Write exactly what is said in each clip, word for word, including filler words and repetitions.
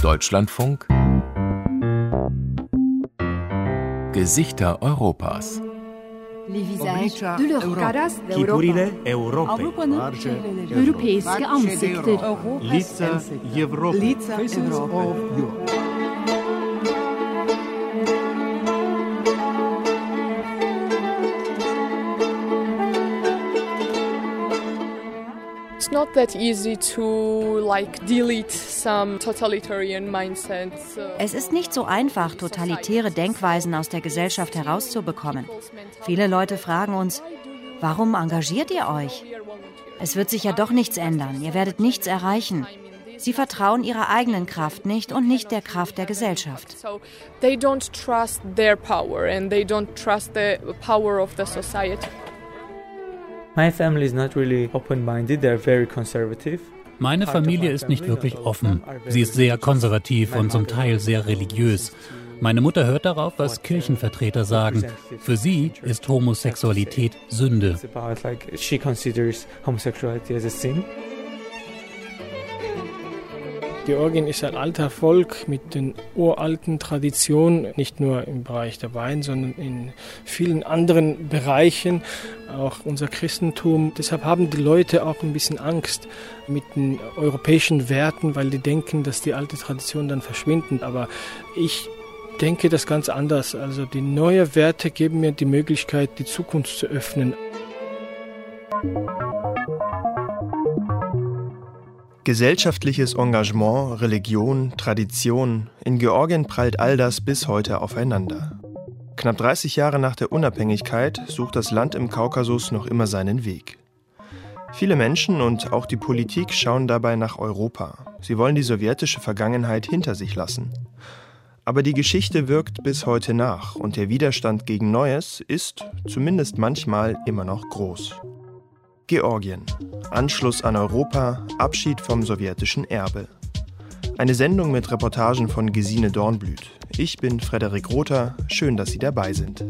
Deutschlandfunk Gesichter Europas. Les visages de l'Europa. Figurile Europei. Europeiske ansikter. Лица Европы. Лица Европы. It's not that easy to like delete some totalitarian mindsets. Es ist nicht so einfach, totalitäre Denkweisen aus der Gesellschaft herauszubekommen. Viele Leute fragen uns, warum engagiert ihr euch? Es wird sich ja doch nichts ändern, ihr werdet nichts erreichen. Sie vertrauen ihrer eigenen Kraft nicht und nicht der Kraft der Gesellschaft. They don't trust their power and they don't trust the power of the society. My family is not really open-minded, they're very conservative. Meine Familie ist nicht wirklich offen. Sie ist sehr konservativ und zum Teil sehr religiös. Meine Mutter hört darauf, was Kirchenvertreter sagen. Für sie ist Homosexualität Sünde. She considers homosexuality as a sin. Georgien ist ein alter Volk mit den uralten Traditionen, nicht nur im Bereich der Wein, sondern in vielen anderen Bereichen, auch unser Christentum. Deshalb haben die Leute auch ein bisschen Angst mit den europäischen Werten, weil die denken, dass die alte Traditionen dann verschwinden. Aber ich denke das ganz anders. Also die neuen Werte geben mir die Möglichkeit, die Zukunft zu öffnen. Gesellschaftliches Engagement, Religion, Tradition, in Georgien prallt all das bis heute aufeinander. Knapp dreißig Jahre nach der Unabhängigkeit sucht das Land im Kaukasus noch immer seinen Weg. Viele Menschen und auch die Politik schauen dabei nach Europa. Sie wollen die sowjetische Vergangenheit hinter sich lassen. Aber die Geschichte wirkt bis heute nach und der Widerstand gegen Neues ist, zumindest manchmal, immer noch groß. Georgien. Anschluss an Europa, Abschied vom sowjetischen Erbe. Eine Sendung mit Reportagen von Gesine Dornblüt. Ich bin Frederik Rother. Schön, dass Sie dabei sind.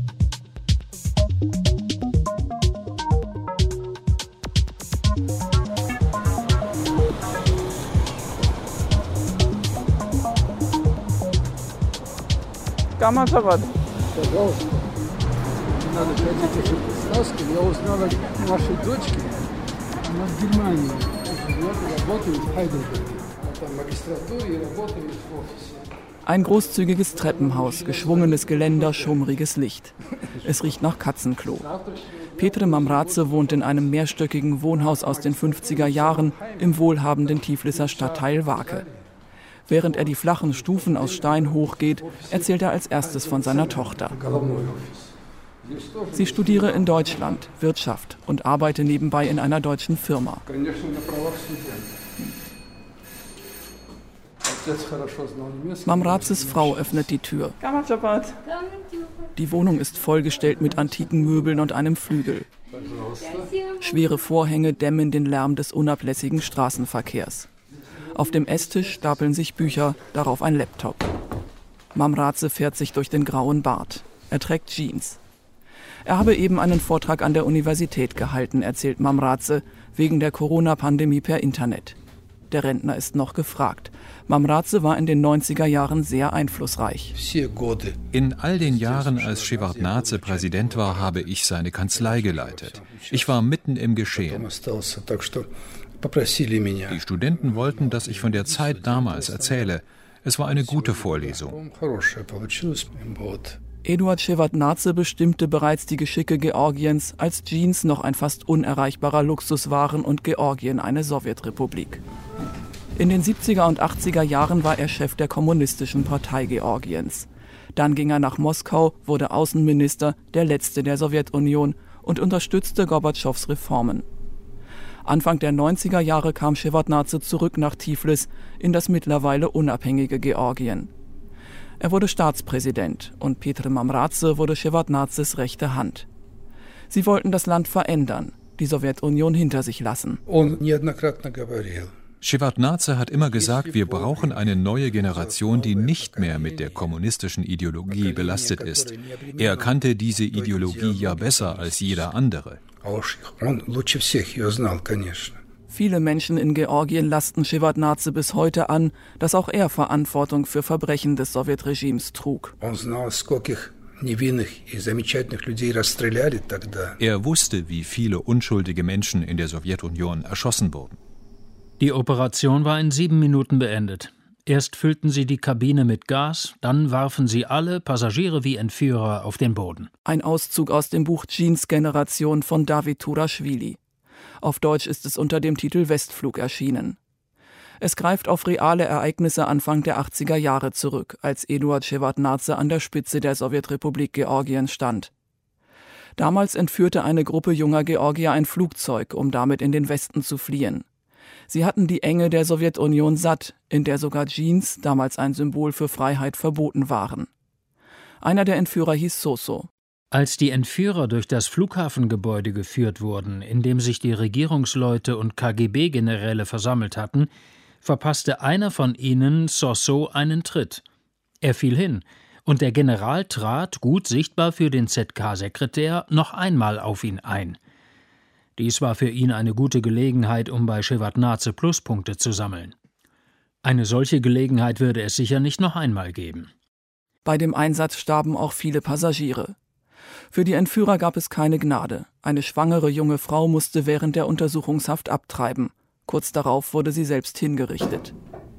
Камазавод. Надо ходить еще сказки. Я узнала нашей дочке, она в Германии работает в Хайдельберге. Там магистратуре и работает в офисе. Ein großzügiges Treppenhaus, geschwungenes Geländer, schummriges Licht. Es riecht nach Katzenklo. Petr Mamradze wohnt in einem mehrstöckigen Wohnhaus aus den fünfziger Jahren im wohlhabenden Tifliser Stadtteil Vake. Während er die flachen Stufen aus Stein hochgeht, erzählt er als erstes von seiner Tochter. Sie studiere in Deutschland Wirtschaft und arbeite nebenbei in einer deutschen Firma. Mamradzes Frau öffnet die Tür. Die Wohnung ist vollgestellt mit antiken Möbeln und einem Flügel. Schwere Vorhänge dämmen den Lärm des unablässigen Straßenverkehrs. Auf dem Esstisch stapeln sich Bücher, darauf ein Laptop. Mamradze fährt sich durch den grauen Bart. Er trägt Jeans. Er habe eben einen Vortrag an der Universität gehalten, erzählt Mamradze, wegen der Corona-Pandemie per Internet. Der Rentner ist noch gefragt. Mamradze war in den neunziger Jahren sehr einflussreich. In all den Jahren, als Shevardnadze Präsident war, habe ich seine Kanzlei geleitet. Ich war mitten im Geschehen. Die Studenten wollten, dass ich von der Zeit damals erzähle. Es war eine gute Vorlesung. Eduard Shevardnadze bestimmte bereits die Geschicke Georgiens, als Jeans noch ein fast unerreichbarer Luxus waren und Georgien eine Sowjetrepublik. In den siebziger und achtziger Jahren war er Chef der Kommunistischen Partei Georgiens. Dann ging er nach Moskau, wurde Außenminister, der letzte der Sowjetunion, und unterstützte Gorbatschows Reformen. Anfang der neunziger Jahre kam Shevardnadze zurück nach Tiflis in das mittlerweile unabhängige Georgien. Er wurde Staatspräsident und Petr Mamradze wurde Shevardnadzes rechte Hand. Sie wollten das Land verändern, die Sowjetunion hinter sich lassen. Shevardnadze hat immer gesagt, wir brauchen eine neue Generation, die nicht mehr mit der kommunistischen Ideologie belastet ist. Er kannte diese Ideologie ja besser als jeder andere. Viele Menschen in Georgien lasten Shevardnadse bis heute an, dass auch er Verantwortung für Verbrechen des Sowjetregimes trug. Er wusste, wie viele unschuldige Menschen in der Sowjetunion erschossen wurden. Die Operation war in sieben Minuten beendet. Erst füllten sie die Kabine mit Gas, dann warfen sie alle, Passagiere wie Entführer, auf den Boden. Ein Auszug aus dem Buch Jeans Generation von David Turaschwili. Auf Deutsch ist es unter dem Titel Westflug erschienen. Es greift auf reale Ereignisse Anfang der achtziger Jahre zurück, als Eduard Shevardnadse an der Spitze der Sowjetrepublik Georgien stand. Damals entführte eine Gruppe junger Georgier ein Flugzeug, um damit in den Westen zu fliehen. Sie hatten die Enge der Sowjetunion satt, in der sogar Jeans, damals ein Symbol für Freiheit, verboten waren. Einer der Entführer hieß Soso. Als die Entführer durch das Flughafengebäude geführt wurden, in dem sich die Regierungsleute und K G B-Generäle versammelt hatten, verpasste einer von ihnen Soso einen Tritt. Er fiel hin, und der General trat, gut sichtbar für den Z K-Sekretär, noch einmal auf ihn ein. Dies war für ihn eine gute Gelegenheit, um bei Shevardnadse Pluspunkte zu sammeln. Eine solche Gelegenheit würde es sicher nicht noch einmal geben. Bei dem Einsatz starben auch viele Passagiere. Für die Entführer gab es keine Gnade. Eine schwangere junge Frau musste während der Untersuchungshaft abtreiben. Kurz darauf wurde sie selbst hingerichtet.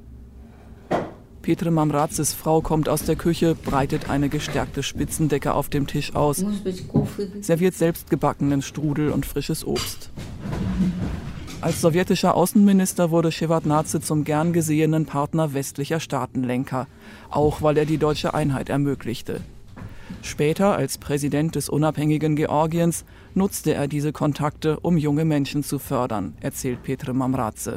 Petr Mamradzes Frau kommt aus der Küche, breitet eine gestärkte Spitzendecke auf dem Tisch aus, serviert selbstgebackenen Strudel und frisches Obst. Als sowjetischer Außenminister wurde Shevardnadse zum gern gesehenen Partner westlicher Staatenlenker, auch weil er die deutsche Einheit ermöglichte. Später, als Präsident des unabhängigen Georgiens, nutzte er diese Kontakte, um junge Menschen zu fördern, erzählt Petr Mamradze.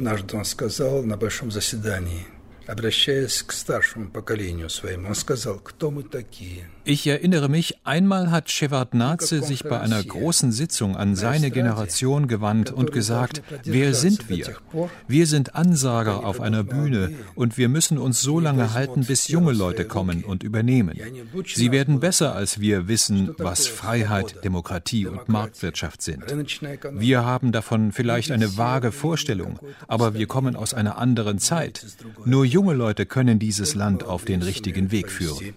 Ich erinnere mich, einmal hat Shevardnadse sich bei einer großen Sitzung an seine Generation gewandt und gesagt: Wer sind wir? Wir sind Ansager auf einer Bühne und wir müssen uns so lange halten, bis junge Leute kommen und übernehmen. Sie werden besser als wir wissen, was Freiheit, Demokratie und Marktwirtschaft sind. Wir haben davon vielleicht eine vage Vorstellung, aber wir kommen aus einer anderen Zeit. Nur junge Leute können dieses Land auf den richtigen Weg führen.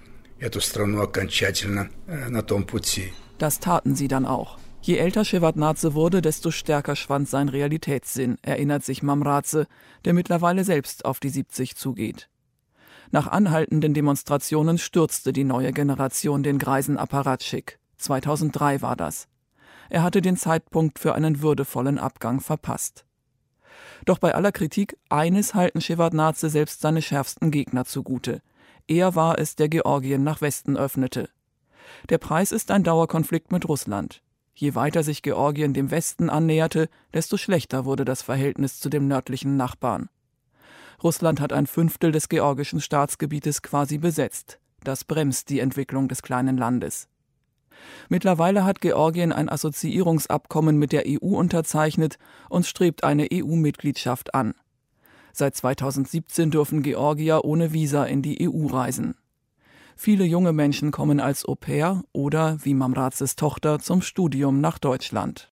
Das taten sie dann auch. Je älter Shevardnadse wurde, desto stärker schwand sein Realitätssinn, erinnert sich Mamradze, der mittlerweile selbst auf die siebzig zugeht. Nach anhaltenden Demonstrationen stürzte die neue Generation den greisen Apparatschik. zweitausenddrei war das. Er hatte den Zeitpunkt für einen würdevollen Abgang verpasst. Doch bei aller Kritik, eines halten Shevardnadze selbst seine schärfsten Gegner zugute. Er war es, der Georgien nach Westen öffnete. Der Preis ist ein Dauerkonflikt mit Russland. Je weiter sich Georgien dem Westen annäherte, desto schlechter wurde das Verhältnis zu dem nördlichen Nachbarn. Russland hat ein Fünftel des georgischen Staatsgebietes quasi besetzt. Das bremst die Entwicklung des kleinen Landes. Mittlerweile hat Georgien ein Assoziierungsabkommen mit der E U unterzeichnet und strebt eine E U-Mitgliedschaft an. Seit zweitausendsiebzehn dürfen Georgier ohne Visa in die E U reisen. Viele junge Menschen kommen als Au-pair oder, wie Mamradzes Tochter, zum Studium nach Deutschland.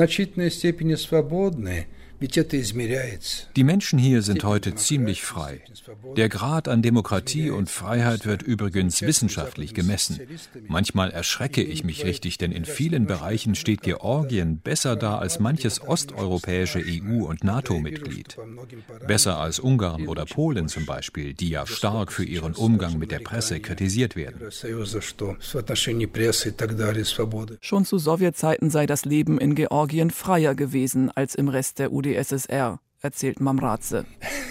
Die Menschen hier sind heute ziemlich frei. Der Grad an Demokratie und Freiheit wird übrigens wissenschaftlich gemessen. Manchmal erschrecke ich mich richtig, denn in vielen Bereichen steht Georgien besser da als manches osteuropäische E U- und NATO-Mitglied. Besser als Ungarn oder Polen zum Beispiel, die ja stark für ihren Umgang mit der Presse kritisiert werden. Schon zu Sowjetzeiten sei das Leben in Georgien freier gewesen als im Rest der U D S S R, erzählt Mamradze.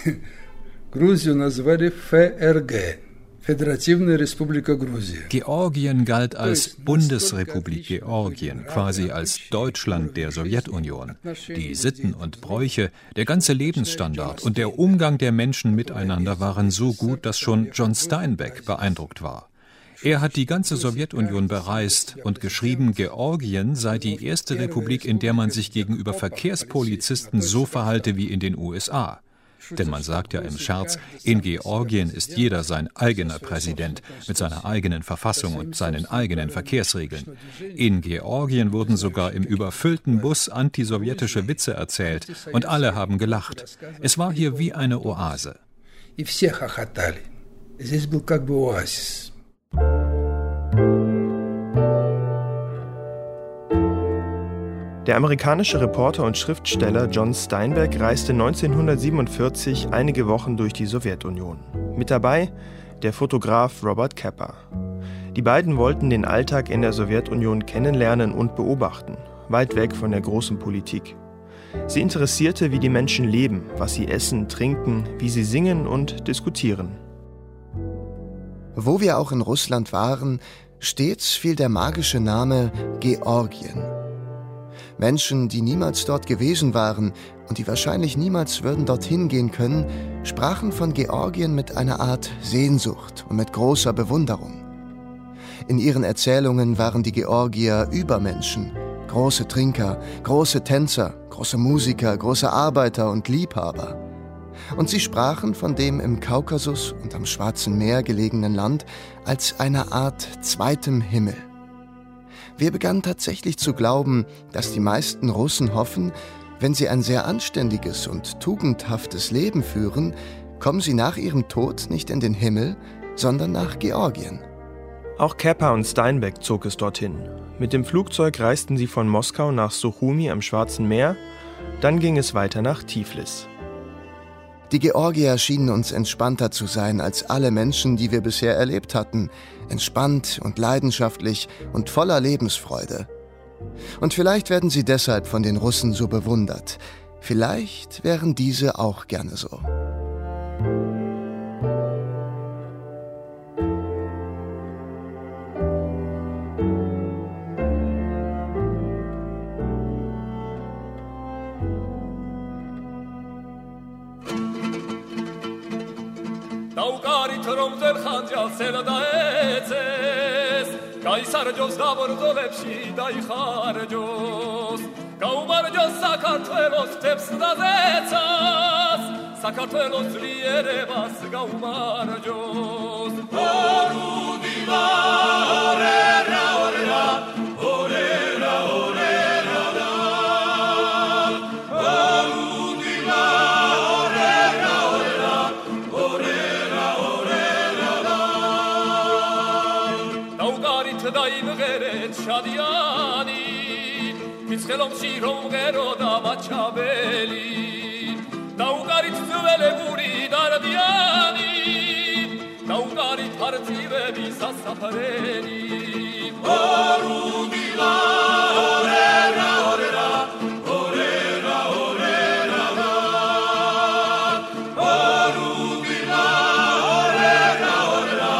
Georgien galt als Bundesrepublik Georgien, quasi als Deutschland der Sowjetunion. Die Sitten und Bräuche, der ganze Lebensstandard und der Umgang der Menschen miteinander waren so gut, dass schon John Steinbeck beeindruckt war. Er hat die ganze Sowjetunion bereist und geschrieben, Georgien sei die erste Republik, in der man sich gegenüber Verkehrspolizisten so verhalte wie in den U S A. Denn man sagt ja im Scherz, in Georgien ist jeder sein eigener Präsident mit seiner eigenen Verfassung und seinen eigenen Verkehrsregeln. In Georgien wurden sogar im überfüllten Bus antisowjetische Witze erzählt und alle haben gelacht. Es war hier wie eine Oase. Der amerikanische Reporter und Schriftsteller John Steinbeck reiste neunzehnhundertsiebenundvierzig einige Wochen durch die Sowjetunion. Mit dabei der Fotograf Robert Capa. Die beiden wollten den Alltag in der Sowjetunion kennenlernen und beobachten, weit weg von der großen Politik. Sie interessierte, wie die Menschen leben, was sie essen, trinken, wie sie singen und diskutieren. Wo wir auch in Russland waren, stets fiel der magische Name Georgien. Menschen, die niemals dort gewesen waren und die wahrscheinlich niemals würden dorthin gehen können, sprachen von Georgien mit einer Art Sehnsucht und mit großer Bewunderung. In ihren Erzählungen waren die Georgier Übermenschen, große Trinker, große Tänzer, große Musiker, große Arbeiter und Liebhaber. Und sie sprachen von dem im Kaukasus und am Schwarzen Meer gelegenen Land als einer Art zweitem Himmel. Wir begannen tatsächlich zu glauben, dass die meisten Russen hoffen, wenn sie ein sehr anständiges und tugendhaftes Leben führen, kommen sie nach ihrem Tod nicht in den Himmel, sondern nach Georgien. Auch Capa und Steinbeck zog es dorthin. Mit dem Flugzeug reisten sie von Moskau nach Suchumi am Schwarzen Meer, dann ging es weiter nach Tiflis. Die Georgier schienen uns entspannter zu sein als alle Menschen, die wir bisher erlebt hatten. Entspannt und leidenschaftlich und voller Lebensfreude. Und vielleicht werden sie deshalb von den Russen so bewundert. Vielleicht wären diese auch gerne so. Կայսարջոս դավորդովებში դայխարջոս Կաումարջոս Սակարտվելոս թեպս դազեցաս Սակարտվելոս լի երևաս կաումարջոս Օրուդիվա օրերա օրերա օրերա օրերա Օրուդիվա օրերա օրերա օրերա Դայ վղերետ շադյանի Իցխելոմ շիրոմ գերոդա վաչաբելի Դաուգարիտ ծվել է գուրի դարդյանի Դաուգարիտ հարցիվ է վիսա սապարելի Օրուդիվա օրերա օրերա օրերա օրերա Օրուդիվա օրերա օրերա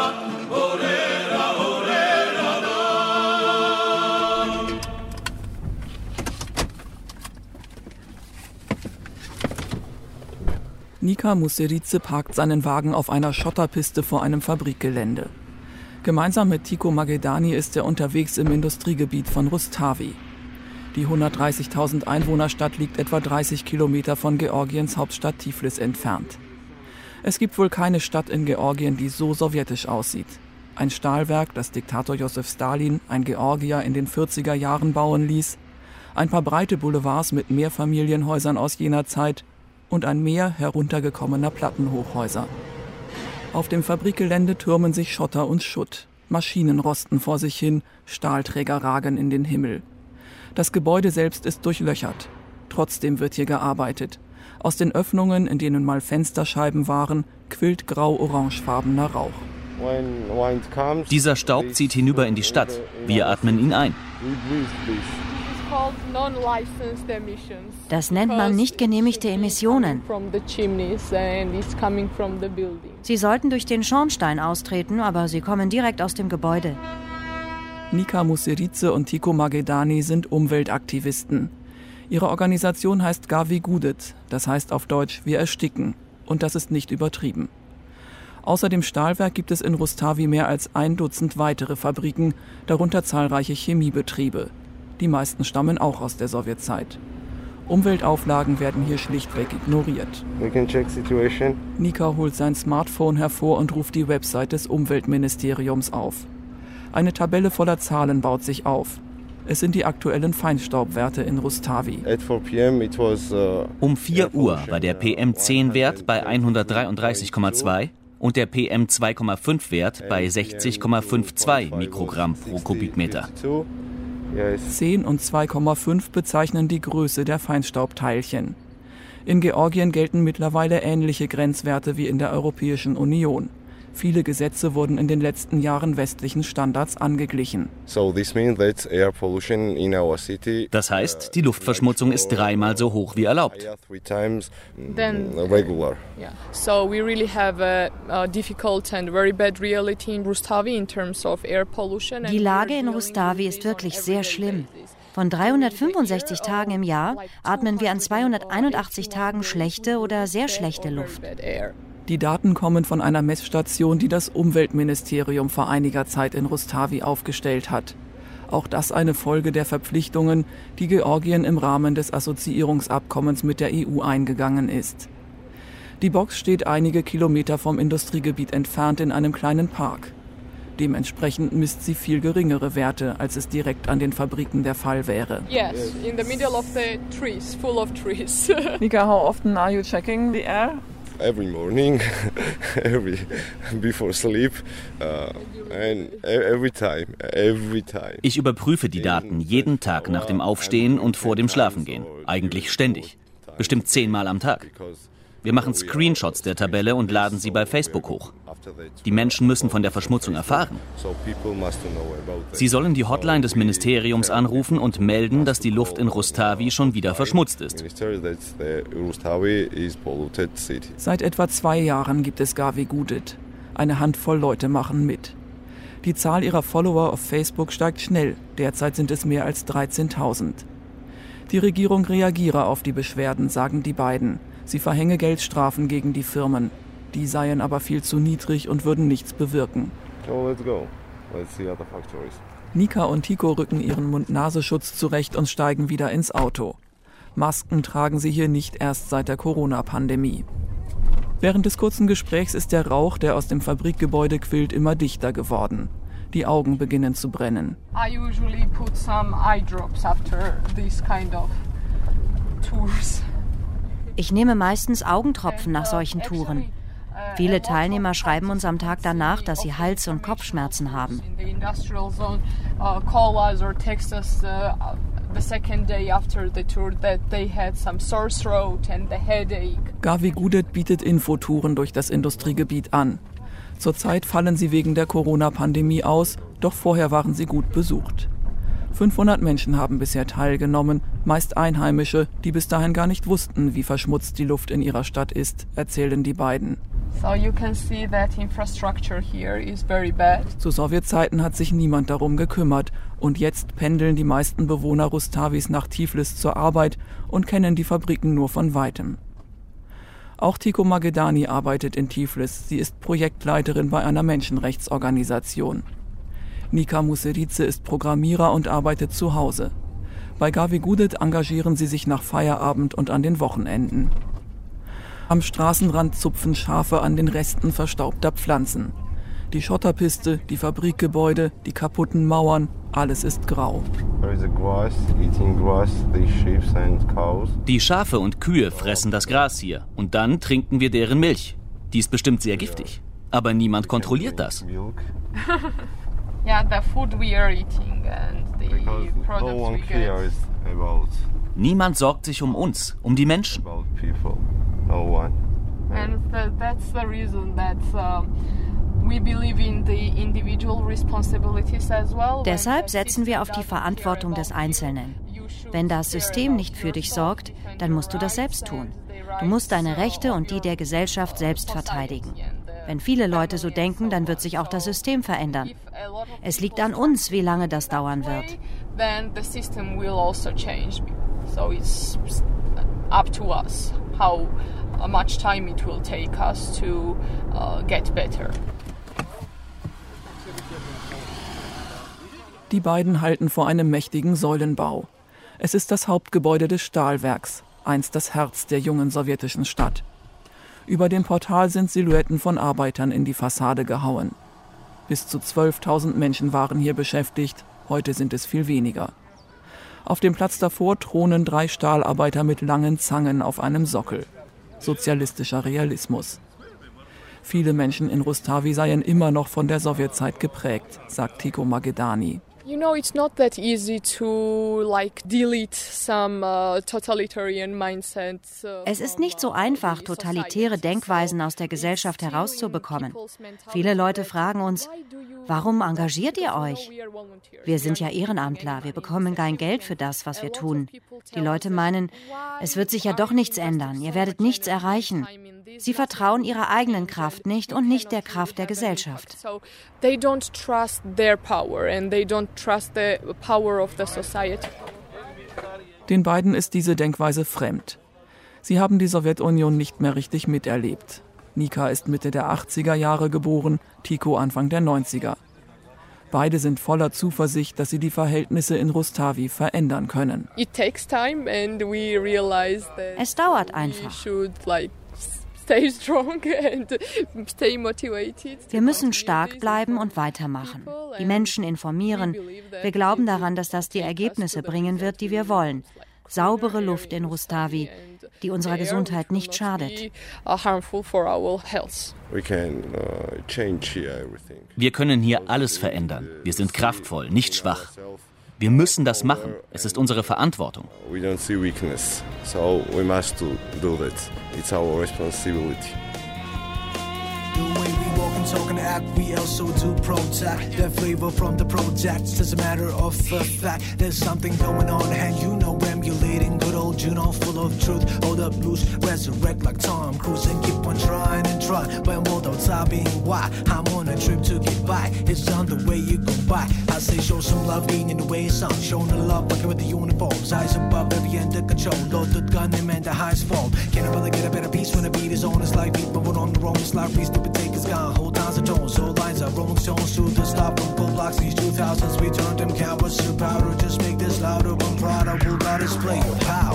Nika Museridze parkt seinen Wagen auf einer Schotterpiste vor einem Fabrikgelände. Gemeinsam mit Tiko Magedani ist er unterwegs im Industriegebiet von Rustavi. Die hundertdreißigtausend Einwohnerstadt liegt etwa dreißig Kilometer von Georgiens Hauptstadt Tiflis entfernt. Es gibt wohl keine Stadt in Georgien, die so sowjetisch aussieht. Ein Stahlwerk, das Diktator Josef Stalin, ein Georgier, in den vierziger Jahren bauen ließ, ein paar breite Boulevards mit Mehrfamilienhäusern aus jener Zeit und ein Meer heruntergekommener Plattenhochhäuser. Auf dem Fabrikgelände türmen sich Schotter und Schutt. Maschinen rosten vor sich hin, Stahlträger ragen in den Himmel. Das Gebäude selbst ist durchlöchert. Trotzdem wird hier gearbeitet. Aus den Öffnungen, in denen mal Fensterscheiben waren, quillt grau-orangefarbener Rauch. Dieser Staub zieht hinüber in die Stadt. Wir atmen ihn ein. Das nennt man nicht genehmigte Emissionen. Sie sollten durch den Schornstein austreten, aber sie kommen direkt aus dem Gebäude. Nika Museridze und Tiko Magedani sind Umweltaktivisten. Ihre Organisation heißt Gavi Gudet, das heißt auf Deutsch wir ersticken. Und das ist nicht übertrieben. Außer dem Stahlwerk gibt es in Rustavi mehr als ein Dutzend weitere Fabriken, darunter zahlreiche Chemiebetriebe. Die meisten stammen auch aus der Sowjetzeit. Umweltauflagen werden hier schlichtweg ignoriert. We can check situation. Nika holt sein Smartphone hervor und ruft die Website des Umweltministeriums auf. Eine Tabelle voller Zahlen baut sich auf. Es sind die aktuellen Feinstaubwerte in Rustavi. Um vier Uhr war der P M zehn Wert bei hundertdreiunddreißig Komma zwei und der P M zwei Komma fünf Wert bei sechzig Komma zweiundfünfzig Mikrogramm pro Kubikmeter. zehn und zwei Komma fünf bezeichnen die Größe der Feinstaubteilchen. In Georgien gelten mittlerweile ähnliche Grenzwerte wie in der Europäischen Union. Viele Gesetze wurden in den letzten Jahren westlichen Standards angeglichen. Das heißt, die Luftverschmutzung ist dreimal so hoch wie erlaubt. Then, yeah. So we really have a, a difficult and very bad reality in Rustavi in terms of air pollution. Die Lage in Rustavi ist wirklich sehr schlimm. Von dreihundertfünfundsechzig Tagen im Jahr atmen wir an zweihunderteinundachtzig Tagen schlechte oder sehr schlechte Luft. Die Daten kommen von einer Messstation, die das Umweltministerium vor einiger Zeit in Rustavi aufgestellt hat. Auch das eine Folge der Verpflichtungen, die Georgien im Rahmen des Assoziierungsabkommens mit der E U eingegangen ist. Die Box steht einige Kilometer vom Industriegebiet entfernt in einem kleinen Park. Dementsprechend misst sie viel geringere Werte, als es direkt an den Fabriken der Fall wäre. Yes, in the middle of the trees, full of trees. Nika, how often are you checking the air? Every morning, every before sleep, uh, and every time, every time. Ich überprüfe die Daten jeden Tag nach dem Aufstehen und vor dem Schlafengehen. Eigentlich ständig. Bestimmt zehnmal am Tag. Wir machen Screenshots der Tabelle und laden sie bei Facebook hoch. Die Menschen müssen von der Verschmutzung erfahren. Sie sollen die Hotline des Ministeriums anrufen und melden, dass die Luft in Rustavi schon wieder verschmutzt ist. Seit etwa zwei Jahren gibt es Gavi Gudit. Eine Handvoll Leute machen mit. Die Zahl ihrer Follower auf Facebook steigt schnell. Derzeit sind es mehr als dreizehntausend. Die Regierung reagiere auf die Beschwerden, sagen die beiden. Sie verhänge Geldstrafen gegen die Firmen. Die seien aber viel zu niedrig und würden nichts bewirken. So let's go. Let's see other factories. Nika und Tiko rücken ihren Mund-Nasenschutz zurecht und steigen wieder ins Auto. Masken tragen sie hier nicht erst seit der Corona-Pandemie. Während des kurzen Gesprächs ist der Rauch, der aus dem Fabrikgebäude quillt, immer dichter geworden. Die Augen beginnen zu brennen. I usually put some eye drops after this kind of tours. Ich nehme meistens Augentropfen nach solchen Touren. Viele Teilnehmer schreiben uns am Tag danach, dass sie Hals- und Kopfschmerzen haben. Gavi Gudit bietet Infotouren durch das Industriegebiet an. Zurzeit fallen sie wegen der Corona-Pandemie aus, doch vorher waren sie gut besucht. fünfhundert Menschen haben bisher teilgenommen, meist Einheimische, die bis dahin gar nicht wussten, wie verschmutzt die Luft in ihrer Stadt ist, erzählen die beiden. So you can see that infrastructure here is very bad. Zu Sowjetzeiten hat sich niemand darum gekümmert und jetzt pendeln die meisten Bewohner Rustavis nach Tiflis zur Arbeit und kennen die Fabriken nur von weitem. Auch Tiko Magedani arbeitet in Tiflis. Sie ist Projektleiterin bei einer Menschenrechtsorganisation. Nika Muserice ist Programmierer und arbeitet zu Hause. Bei Gavi Gudit engagieren sie sich nach Feierabend und an den Wochenenden. Am Straßenrand zupfen Schafe an den Resten verstaubter Pflanzen. Die Schotterpiste, die Fabrikgebäude, die kaputten Mauern, alles ist grau. Die Schafe und Kühe fressen das Gras hier und dann trinken wir deren Milch. Die ist bestimmt sehr giftig. Aber niemand kontrolliert das. Yeah, the food we are eating and the products we get. Niemand sorgt sich um uns, um die Menschen. And the, that's the reason that uh, we believe in the individual responsibilities as well. Deshalb setzen wir auf die Verantwortung des Einzelnen. Wenn das System nicht für dich sorgt, dann musst du das selbst tun. Du musst deine Rechte und die der Gesellschaft selbst verteidigen. Wenn viele Leute so denken, dann wird sich auch das System verändern. Es liegt an uns, wie lange das dauern wird. Then the system will also change. So it's up to us how much time it will take us to uh, get better. Die beiden halten vor einem mächtigen Säulenbau. Es ist das Hauptgebäude des Stahlwerks, einst das Herz der jungen sowjetischen Stadt. Über dem Portal sind Silhouetten von Arbeitern in die Fassade gehauen. Bis zu zwölftausend Menschen waren hier beschäftigt, heute sind es viel weniger. Auf dem Platz davor thronen drei Stahlarbeiter mit langen Zangen auf einem Sockel. Sozialistischer Realismus. Viele Menschen in Rustavi seien immer noch von der Sowjetzeit geprägt, sagt Tiko Magedani. You know, it's not that easy to like delete some uh, totalitarian mindsets. Uh, es ist nicht so einfach, totalitäre Denkweisen aus der Gesellschaft herauszubekommen. Viele Leute fragen uns, warum engagiert ihr euch? Wir sind ja Ehrenamtler, wir bekommen kein Geld für das, was wir tun. Die Leute meinen, es wird sich ja doch nichts ändern, ihr werdet nichts erreichen. Sie vertrauen ihrer eigenen Kraft nicht und nicht der Kraft der Gesellschaft. They don't trust their power and they don't trust the power of the society. Den beiden ist diese Denkweise fremd. Sie haben die Sowjetunion nicht mehr richtig miterlebt. Nika ist Mitte der achtziger Jahre geboren, Tiko Anfang der neunziger. Beide sind voller Zuversicht, dass sie die Verhältnisse in Rustavi verändern können. It takes time and we realize that es dauert einfach. Should, like, stay strong and stay motivated. Wir müssen stark bleiben und weitermachen. Die Menschen informieren. Wir glauben daran, dass das die Ergebnisse bringen wird, die wir wollen. Saubere Luft in Rustavi, die unserer Gesundheit nicht schadet. Wir können hier alles verändern. Wir sind kraftvoll, nicht schwach. Wir müssen das machen. Es ist unsere Verantwortung. We don't see weakness, so we must do that. It's our responsibility. Talk and act, we also do protect the flavor from the projects. As a matter of fact, there's something going on, and you know emulating good old Juno, full of truth. Hold up loose, resurrect like Tom Cruise, and keep on trying and trying. But I'm all outside being why I'm on a trip to get by. It's on the way you go by. I say show some love, being in the way some showing the love, working with the uniforms. Eyes above every end of control. Loaded gun and man the highest form. Can't really get a better piece when the beat is on. It's like beat, but on the wrong slide, please stupid take is gone. Hold times and tones, so lines are rolling stones to the stop from pull blocks. These two thousands, we turned them cowards to powder. Just make this louder, one prouder, we'll not display your power.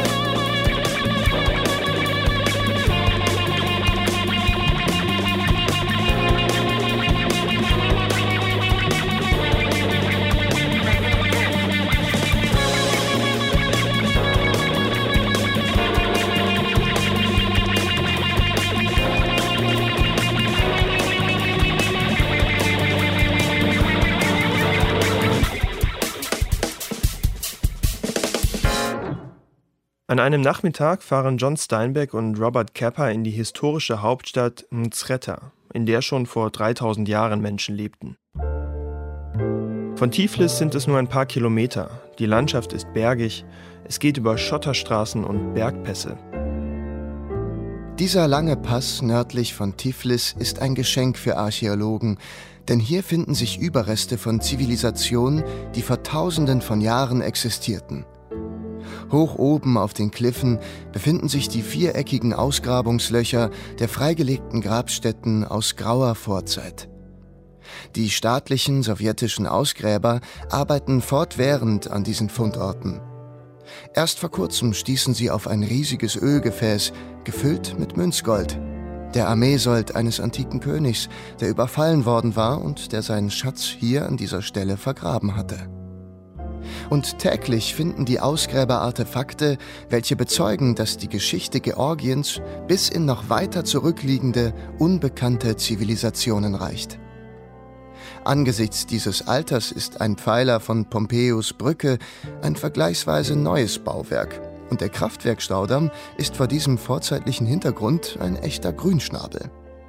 An einem Nachmittag fahren John Steinbeck und Robert Capa in die historische Hauptstadt Mtskheta, in der schon vor dreitausend Jahren Menschen lebten. Von Tiflis sind es nur ein paar Kilometer. Die Landschaft ist bergig, es geht über Schotterstraßen und Bergpässe. Dieser lange Pass nördlich von Tiflis ist ein Geschenk für Archäologen, denn hier finden sich Überreste von Zivilisationen, die vor Tausenden von Jahren existierten. Hoch oben auf den Kliffen befinden sich die viereckigen Ausgrabungslöcher der freigelegten Grabstätten aus grauer Vorzeit. Die staatlichen sowjetischen Ausgräber arbeiten fortwährend an diesen Fundorten. Erst vor kurzem stießen sie auf ein riesiges Ölgefäß, gefüllt mit Münzgold. Der Armeesold eines antiken Königs, der überfallen worden war und der seinen Schatz hier an dieser Stelle vergraben hatte. Und täglich finden die Ausgräber Artefakte, welche bezeugen, dass die Geschichte Georgiens bis in noch weiter zurückliegende, unbekannte Zivilisationen reicht. Angesichts dieses Alters ist ein Pfeiler von Pompeius Brücke ein vergleichsweise neues Bauwerk. Und der Kraftwerkstaudamm ist vor diesem vorzeitlichen Hintergrund ein echter Grünschnabel.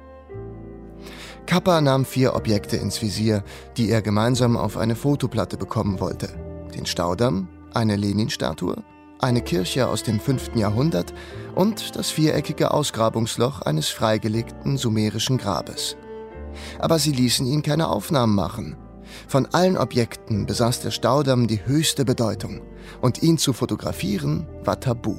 Capa nahm vier Objekte ins Visier, die er gemeinsam auf eine Fotoplatte bekommen wollte. Den Staudamm, eine Lenin-Statue, eine Kirche aus dem fünften Jahrhundert und das viereckige Ausgrabungsloch eines freigelegten sumerischen Grabes. Aber sie ließen ihn keine Aufnahmen machen. Von allen Objekten besaß der Staudamm die höchste Bedeutung und ihn zu fotografieren war tabu.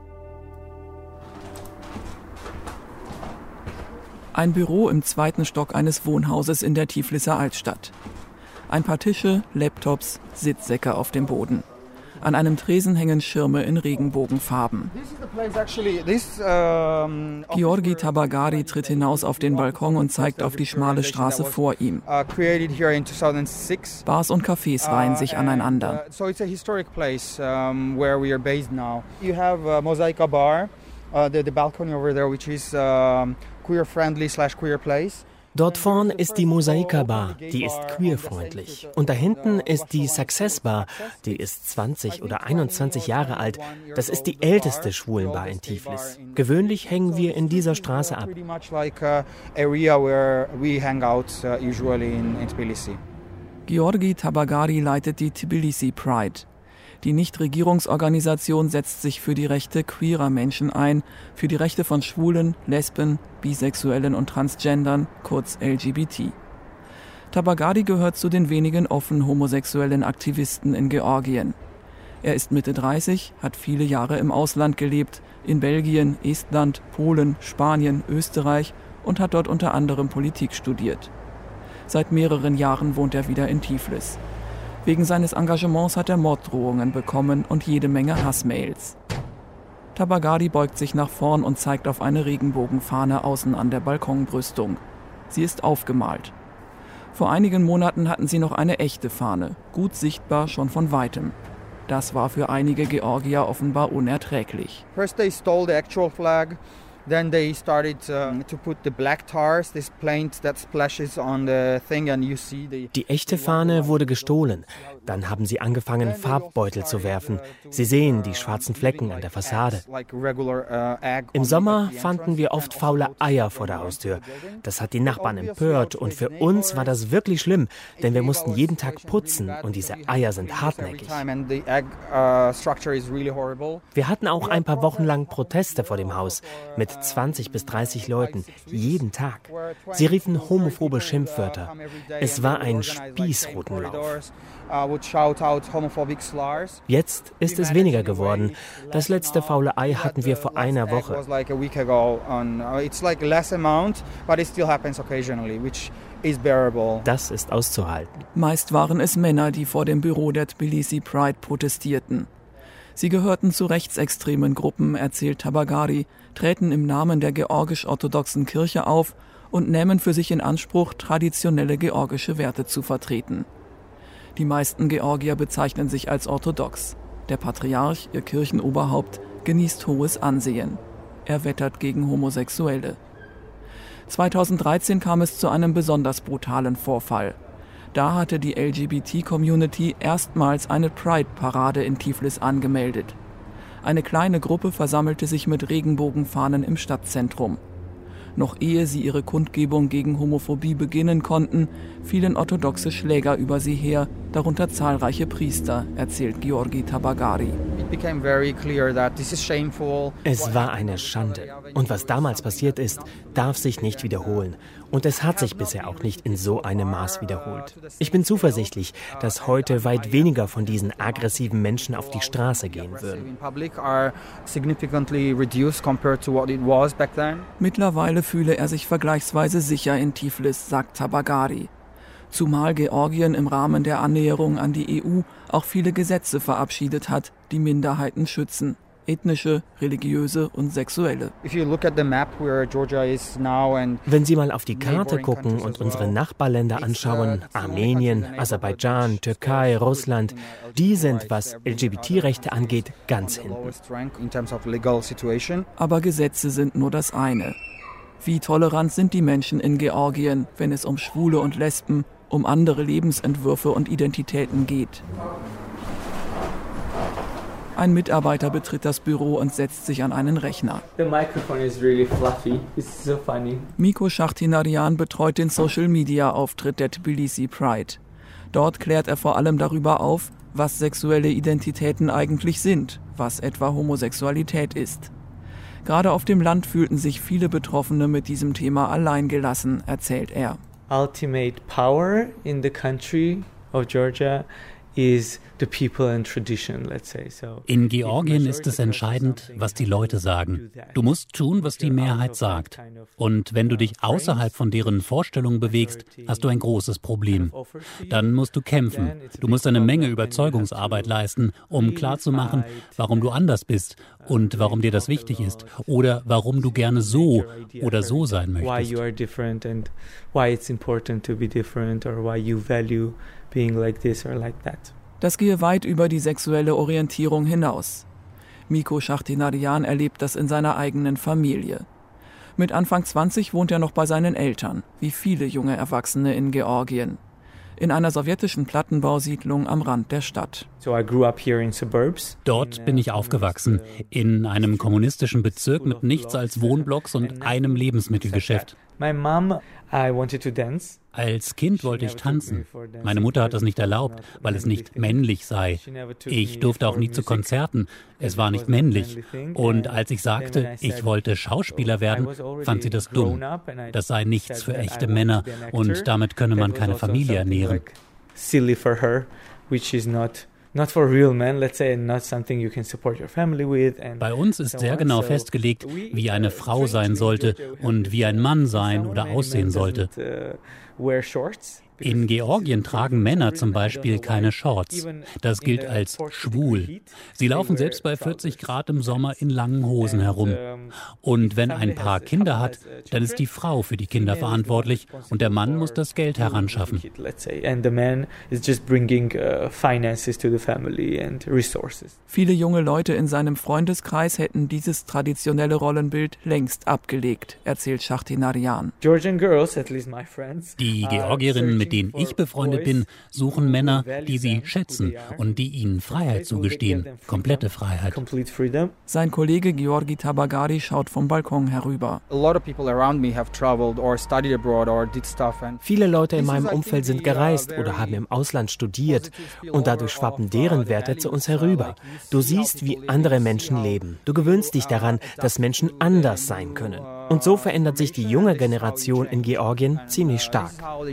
Ein Büro im zweiten Stock eines Wohnhauses in der Tifliser Altstadt. Ein paar Tische, Laptops, Sitzsäcke auf dem Boden. An einem Tresen hängen Schirme in Regenbogenfarben. Georgi Tabagari tritt hinaus auf den Balkon und zeigt auf die schmale Straße vor ihm. Bars und Cafés reihen sich aneinander. Dort vorn ist die Mosaika Bar, die ist queerfreundlich. Und da hinten ist die Success Bar, die ist zwanzig oder einundzwanzig Jahre alt. Das ist die älteste Schwulenbar in Tiflis. Gewöhnlich hängen wir in dieser Straße ab. Georgi Tabagari leitet die Tbilisi Pride. Die Nichtregierungsorganisation setzt sich für die Rechte queerer Menschen ein, für die Rechte von Schwulen, Lesben, Bisexuellen und Transgendern, kurz L G B T. Tabagari gehört zu den wenigen offen homosexuellen Aktivisten in Georgien. Er ist Mitte dreißig, hat viele Jahre im Ausland gelebt, in Belgien, Estland, Polen, Spanien, Österreich und hat dort unter anderem Politik studiert. Seit mehreren Jahren wohnt er wieder in Tiflis. Wegen seines Engagements hat er Morddrohungen bekommen und jede Menge Hassmails. Tabagari beugt sich nach vorn und zeigt auf eine Regenbogenfahne außen an der Balkonbrüstung. Sie ist aufgemalt. Vor einigen Monaten hatten sie noch eine echte Fahne, gut sichtbar schon von weitem. Das war für einige Georgier offenbar unerträglich. First they stole the actual flag. Then they started uh, to put the black tars, this paint that splashes on the thing and you see the... Die echte Fahne wurde gestohlen. Dann haben sie angefangen, Farbbeutel zu werfen. Sie sehen die schwarzen Flecken an der Fassade. Im Sommer fanden wir oft faule Eier vor der Haustür. Das hat die Nachbarn empört und für uns war das wirklich schlimm, denn wir mussten jeden Tag putzen und diese Eier sind hartnäckig. Wir hatten auch ein paar Wochen lang Proteste vor dem Haus mit zwanzig bis dreißig Leuten, jeden Tag. Sie riefen homophobe Schimpfwörter. Es war ein Spießrutenlauf. Jetzt ist es weniger geworden. Das letzte faule Ei hatten wir vor einer Woche. Das ist auszuhalten. Meist waren es Männer, die vor dem Büro der Tbilisi Pride protestierten. Sie gehörten zu rechtsextremen Gruppen, erzählt Tabagari, treten im Namen der georgisch-orthodoxen Kirche auf und nehmen für sich in Anspruch, traditionelle georgische Werte zu vertreten. Die meisten Georgier bezeichnen sich als orthodox. Der Patriarch, ihr Kirchenoberhaupt, genießt hohes Ansehen. Er wettert gegen Homosexuelle. zweitausenddreizehn kam es zu einem besonders brutalen Vorfall. Da hatte die L G B T-Community erstmals eine Pride-Parade in Tiflis angemeldet. Eine kleine Gruppe versammelte sich mit Regenbogenfahnen im Stadtzentrum. Noch ehe sie ihre Kundgebung gegen Homophobie beginnen konnten, fielen orthodoxe Schläger über sie her, darunter zahlreiche Priester, erzählt Georgi Tabagari. Es war eine Schande. Und was damals passiert ist, darf sich nicht wiederholen. Und es hat sich bisher auch nicht in so einem Maß wiederholt. Ich bin zuversichtlich, dass heute weit weniger von diesen aggressiven Menschen auf die Straße gehen würden. Mittlerweile fühle er sich vergleichsweise sicher in Tiflis, sagt Tabagari. Zumal Georgien im Rahmen der Annäherung an die E U auch viele Gesetze verabschiedet hat, die Minderheiten schützen. Ethnische, religiöse und sexuelle. Wenn Sie mal auf die Karte gucken und unsere Nachbarländer anschauen, Armenien, Aserbaidschan, Türkei, Russland, die sind, was L G B T-Rechte angeht, ganz hinten. Aber Gesetze sind nur das eine. Wie tolerant sind die Menschen in Georgien, wenn es um Schwule und Lesben, um andere Lebensentwürfe und Identitäten geht? Ein Mitarbeiter betritt das Büro und setzt sich an einen Rechner. The microphone is really fluffy. It's so funny. Miko Schachtinarian betreut den Social-Media-Auftritt der Tbilisi Pride. Dort klärt er vor allem darüber auf, was sexuelle Identitäten eigentlich sind, was etwa Homosexualität ist. Gerade auf dem Land fühlten sich viele Betroffene mit diesem Thema alleingelassen, erzählt er. Ultimate power in the country of Georgia In Georgien ist es entscheidend, was die Leute sagen. Du musst tun, was die Mehrheit sagt. Und wenn du dich außerhalb von deren Vorstellungen bewegst, hast du ein großes Problem. Dann musst du kämpfen. Du musst eine Menge Überzeugungsarbeit leisten, um klarzumachen, warum du anders bist und warum dir das wichtig ist oder warum du gerne so oder so sein möchtest. Das gehe weit über die sexuelle Orientierung hinaus. Miko Shachtinaryan erlebt das in seiner eigenen Familie. Mit Anfang zwanzig wohnt er noch bei seinen Eltern, wie viele junge Erwachsene in Georgien. In einer sowjetischen Plattenbausiedlung am Rand der Stadt. Dort bin ich aufgewachsen, in einem kommunistischen Bezirk mit nichts als Wohnblocks und einem Lebensmittelgeschäft. Als Kind wollte ich tanzen. Meine Mutter hat das nicht erlaubt, weil es nicht männlich sei. Ich durfte auch nie zu Konzerten. Es war nicht männlich. Und als ich sagte, ich wollte Schauspieler werden, fand sie das dumm. Das sei nichts für echte Männer und damit könne man keine Familie ernähren. Bei uns ist sehr genau festgelegt, wie eine Frau sein sollte und wie ein Mann sein oder aussehen sollte. In Georgien tragen Männer zum Beispiel keine Shorts. Das gilt als schwul. Sie laufen selbst bei vierzig Grad im Sommer in langen Hosen herum. Und wenn ein Paar Kinder hat, dann ist die Frau für die Kinder verantwortlich und der Mann muss das Geld heranschaffen. Viele junge Leute in seinem Freundeskreis hätten dieses traditionelle Rollenbild längst abgelegt, erzählt Shachtinaryan. Die Georgierinnen, mit denen ich befreundet bin, suchen Männer, die sie schätzen und die ihnen Freiheit zugestehen, komplette Freiheit. Sein Kollege Georgi Tabagari schaut vom Balkon herüber. Viele Leute in meinem Umfeld sind gereist oder haben im Ausland studiert und dadurch schwappen deren Werte zu uns herüber. Du siehst, wie andere Menschen leben. Du gewöhnst dich daran, dass Menschen anders sein können. Und so verändert sich die junge Generation in Georgien ziemlich stark.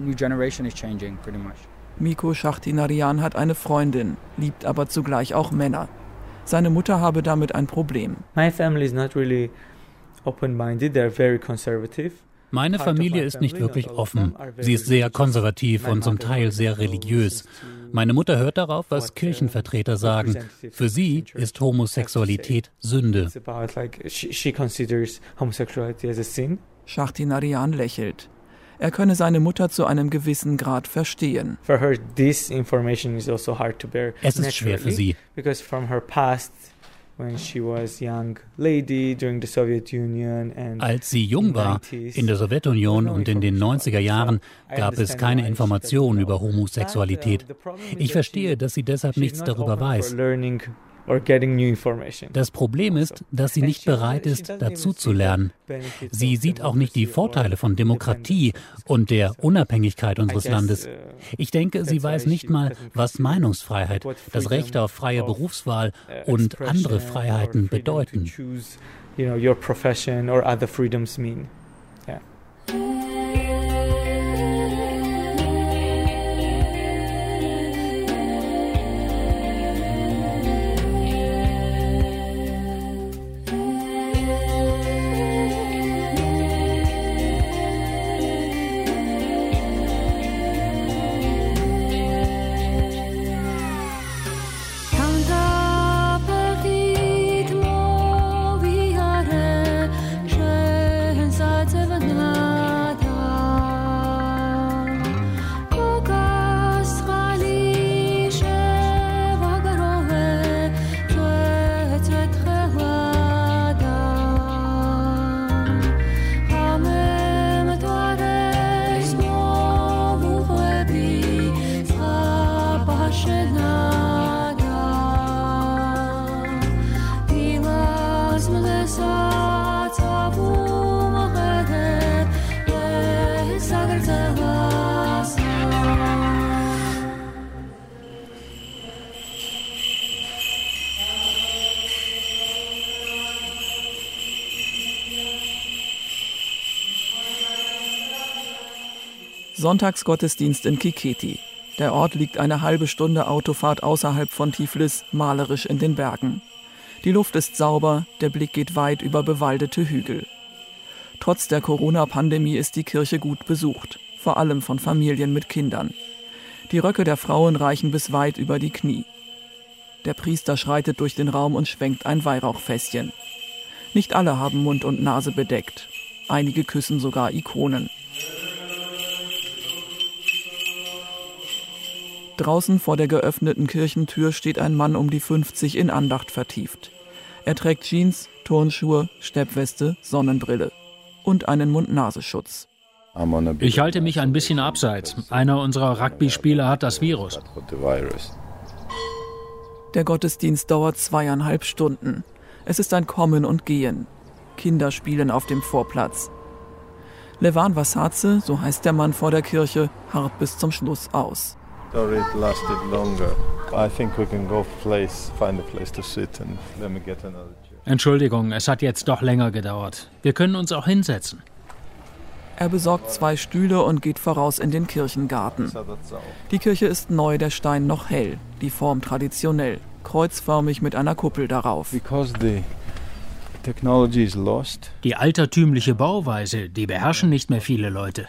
Miko Shachtinaryan hat eine Freundin, liebt aber zugleich auch Männer. Seine Mutter habe damit ein Problem. My family is not really open-minded, they're very conservative. Meine Familie ist nicht wirklich offen. Sie ist sehr konservativ und zum Teil sehr religiös. Meine Mutter hört darauf, was Kirchenvertreter sagen. Für sie ist Homosexualität Sünde. Shachtinaryan lächelt. Er könne seine Mutter zu einem gewissen Grad verstehen. Es ist schwer für sie. Als sie jung war, in der Sowjetunion und in den neunziger Jahren, gab es keine Information über Homosexualität. Ich verstehe, dass sie deshalb nichts darüber weiß. Das Problem ist, dass sie nicht bereit ist, dazu zu lernen. Sie sieht auch nicht die Vorteile von Demokratie und der Unabhängigkeit unseres Landes. Ich denke, sie weiß nicht mal, was Meinungsfreiheit, das Recht auf freie Berufswahl und andere Freiheiten bedeuten. Sonntagsgottesdienst in Kiketi. Der Ort liegt eine halbe Stunde Autofahrt außerhalb von Tiflis, malerisch in den Bergen. Die Luft ist sauber, der Blick geht weit über bewaldete Hügel. Trotz der Corona-Pandemie ist die Kirche gut besucht, vor allem von Familien mit Kindern. Die Röcke der Frauen reichen bis weit über die Knie. Der Priester schreitet durch den Raum und schwenkt ein Weihrauchfässchen. Nicht alle haben Mund und Nase bedeckt. Einige küssen sogar Ikonen. Draußen vor der geöffneten Kirchentür steht ein Mann um die fünfzig in Andacht vertieft. Er trägt Jeans, Turnschuhe, Steppweste, Sonnenbrille und einen Mund-Nasenschutz. Ich halte mich ein bisschen abseits. Einer unserer Rugby-Spieler hat das Virus. Der Gottesdienst dauert zweieinhalb Stunden. Es ist ein Kommen und Gehen. Kinder spielen auf dem Vorplatz. Levan Vasadze, so heißt der Mann vor der Kirche, harrt bis zum Schluss aus. Entschuldigung, es hat jetzt doch länger gedauert. Wir können uns auch hinsetzen. Er besorgt zwei Stühle und geht voraus in den Kirchengarten. Die Kirche ist neu, der Stein noch hell, die Form traditionell, kreuzförmig mit einer Kuppel darauf. Die altertümliche Bauweise, die beherrschen nicht mehr viele Leute.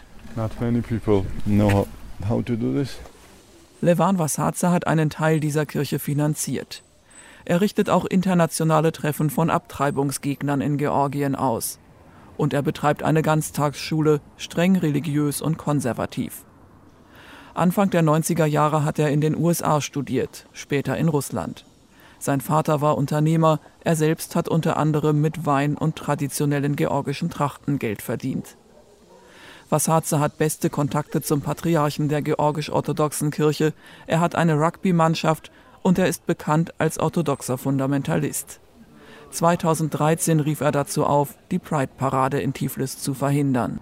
Levan Vasadze hat einen Teil dieser Kirche finanziert. Er richtet auch internationale Treffen von Abtreibungsgegnern in Georgien aus. Und er betreibt eine Ganztagsschule, streng religiös und konservativ. Anfang der neunziger Jahre hat er in den U S A studiert, später in Russland. Sein Vater war Unternehmer, er selbst hat unter anderem mit Wein und traditionellen georgischen Trachten Geld verdient. Vasadze hat beste Kontakte zum Patriarchen der georgisch-orthodoxen Kirche, er hat eine Rugby-Mannschaft und er ist bekannt als orthodoxer Fundamentalist. zweitausenddreizehn rief er dazu auf, die Pride-Parade in Tiflis zu verhindern.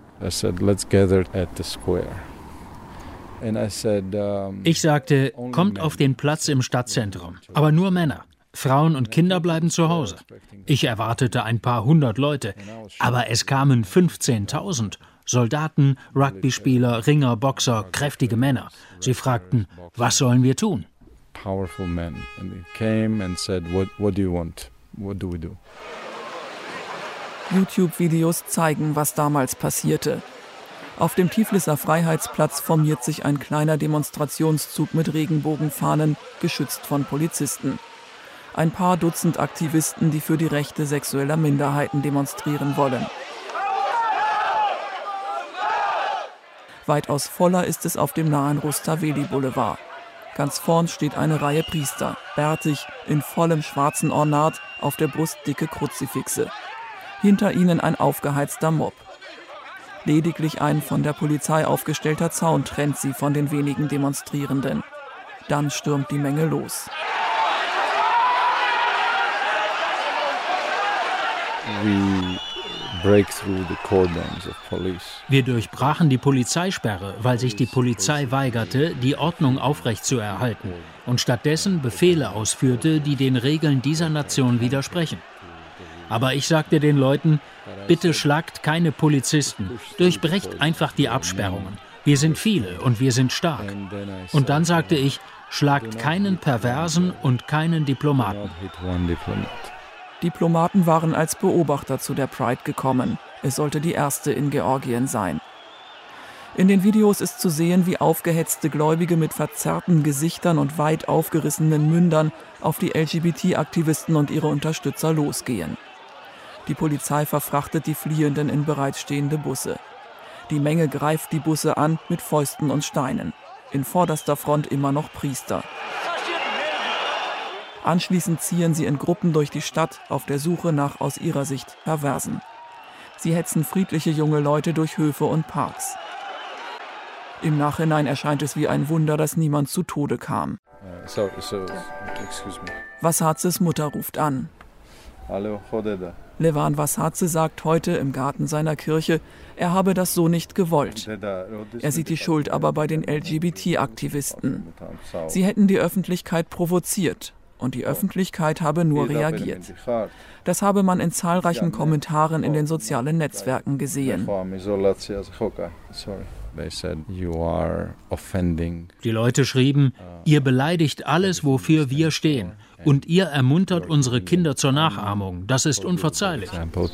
Ich sagte, kommt auf den Platz im Stadtzentrum, aber nur Männer. Frauen und Kinder bleiben zu Hause. Ich erwartete ein paar hundert Leute, aber es kamen fünfzehntausend. Soldaten, Rugbyspieler, Ringer, Boxer, kräftige Männer. Sie fragten, was sollen wir tun? Powerful men. And they came and said, what, what do you want? What do we do? YouTube-Videos zeigen, was damals passierte. Auf dem Tifliser Freiheitsplatz formiert sich ein kleiner Demonstrationszug mit Regenbogenfahnen, geschützt von Polizisten. Ein paar Dutzend Aktivisten, die für die Rechte sexueller Minderheiten demonstrieren wollen. Weitaus voller ist es auf dem nahen Rustaveli Boulevard. Ganz vorn steht eine Reihe Priester, bärtig, in vollem schwarzen Ornat, auf der Brust dicke Kruzifixe. Hinter ihnen ein aufgeheizter Mob. Lediglich ein von der Polizei aufgestellter Zaun trennt sie von den wenigen Demonstrierenden. Dann stürmt die Menge los. We break through the cordons of police. Wir durchbrachen die Polizeisperre, weil sich die Polizei weigerte, die Ordnung aufrechtzuerhalten und stattdessen Befehle ausführte, die den Regeln dieser Nation widersprechen. Aber ich sagte den Leuten, bitte schlagt keine Polizisten, durchbrecht einfach die Absperrungen. Wir sind viele und wir sind stark. Und dann sagte ich, schlagt keinen Perversen und keinen Diplomaten. Diplomaten waren als Beobachter zu der Pride gekommen. Es sollte die erste in Georgien sein. In den Videos ist zu sehen, wie aufgehetzte Gläubige mit verzerrten Gesichtern und weit aufgerissenen Mündern auf die L G B T-Aktivisten und ihre Unterstützer losgehen. Die Polizei verfrachtet die Fliehenden in bereitstehende Busse. Die Menge greift die Busse an mit Fäusten und Steinen. In vorderster Front immer noch Priester. Anschließend ziehen sie in Gruppen durch die Stadt auf der Suche nach aus ihrer Sicht Perversen. Sie hetzen friedliche junge Leute durch Höfe und Parks. Im Nachhinein erscheint es wie ein Wunder, dass niemand zu Tode kam. Uh, so, so, excuse me. Vasadzes Mutter ruft an. Hallo, Chodeda. Levan Vasadze sagt heute im Garten seiner Kirche, er habe das so nicht gewollt. Er sieht die Schuld aber bei den L G B T-Aktivisten. Sie hätten die Öffentlichkeit provoziert und die Öffentlichkeit habe nur reagiert. Das habe man in zahlreichen Kommentaren in den sozialen Netzwerken gesehen. Die Leute schrieben, ihr beleidigt alles, wofür wir stehen. Und ihr ermuntert unsere Kinder zur Nachahmung. Das ist unverzeihlich.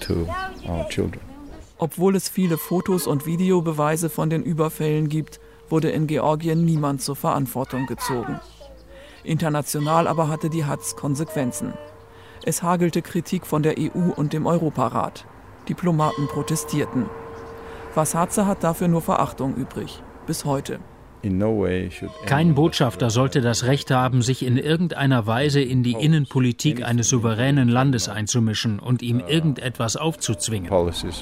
Obwohl es viele Fotos und Videobeweise von den Überfällen gibt, wurde in Georgien niemand zur Verantwortung gezogen. International aber hatte die Hatz Konsequenzen. Es hagelte Kritik von der E U und dem Europarat. Diplomaten protestierten. Vasadze hat dafür nur Verachtung übrig, bis heute. Kein Botschafter sollte das Recht haben, sich in irgendeiner Weise in die Innenpolitik eines souveränen Landes einzumischen und ihm irgendetwas aufzuzwingen.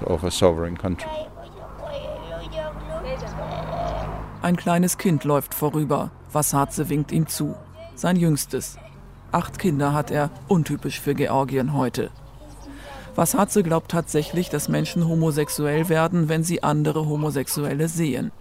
Ein kleines Kind läuft vorüber. Vasadze winkt ihm zu. Sein jüngstes. Acht Kinder hat er, untypisch für Georgien heute. Vasadze glaubt tatsächlich, dass Menschen homosexuell werden, wenn sie andere Homosexuelle sehen.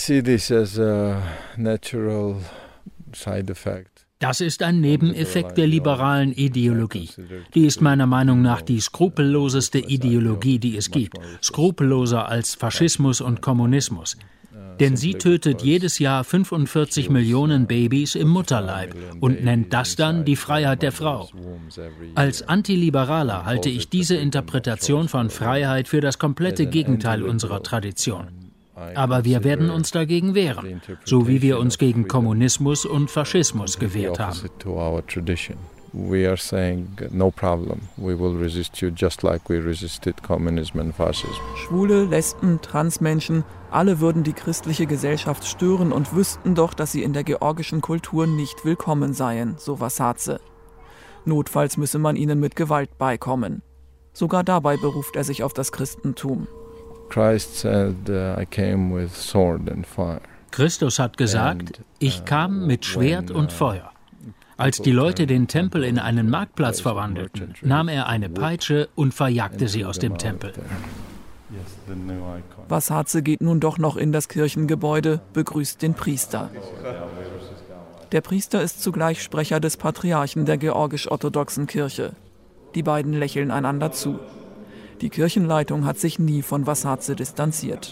Das ist ein Nebeneffekt der liberalen Ideologie. Die ist meiner Meinung nach die skrupelloseste Ideologie, die es gibt. Skrupelloser als Faschismus und Kommunismus. Denn sie tötet jedes Jahr fünfundvierzig Millionen Babys im Mutterleib und nennt das dann die Freiheit der Frau. Als Antiliberaler halte ich diese Interpretation von Freiheit für das komplette Gegenteil unserer Tradition. Aber wir werden uns dagegen wehren, so wie wir uns gegen Kommunismus und Faschismus gewehrt haben. We are saying no problem. We will resist you just like we resisted communism and fascism. Schwule, Lesben, Transmenschen, alle würden die christliche Gesellschaft stören und wüssten doch, dass sie in der georgischen Kultur nicht willkommen seien, so Vasadze. Notfalls müsse man ihnen mit Gewalt beikommen. Sogar dabei beruft er sich auf das Christentum. Christ said, uh, I came with sword and fire. Christus hat gesagt, ich kam mit Schwert und Feuer. Als die Leute den Tempel in einen Marktplatz verwandelten, nahm er eine Peitsche und verjagte sie aus dem Tempel. Vasadze geht nun doch noch in das Kirchengebäude, begrüßt den Priester. Der Priester ist zugleich Sprecher des Patriarchen der georgisch-orthodoxen Kirche. Die beiden lächeln einander zu. Die Kirchenleitung hat sich nie von Vasadze distanziert.